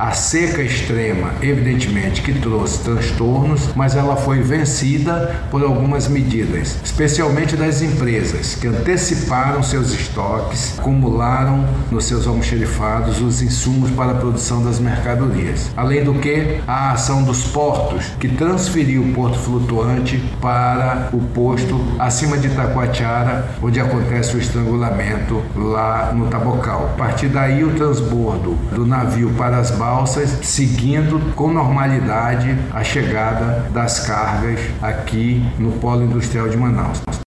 A seca extrema, evidentemente, que trouxe transtornos, mas ela foi vencida por algumas medidas, especialmente das empresas que anteciparam seus estoques, acumularam nos seus almoxerifados os insumos para a produção das mercadorias. Além do que, a ação dos portos, que transferiu o porto flutuante para o posto acima de Itacoatiara, onde acontece o estrangulamento lá no Tabocal. A partir daí, o transbordo do navio para as balsas, seguindo com normalidade a chegada das cargas aqui no Polo Industrial de Manaus.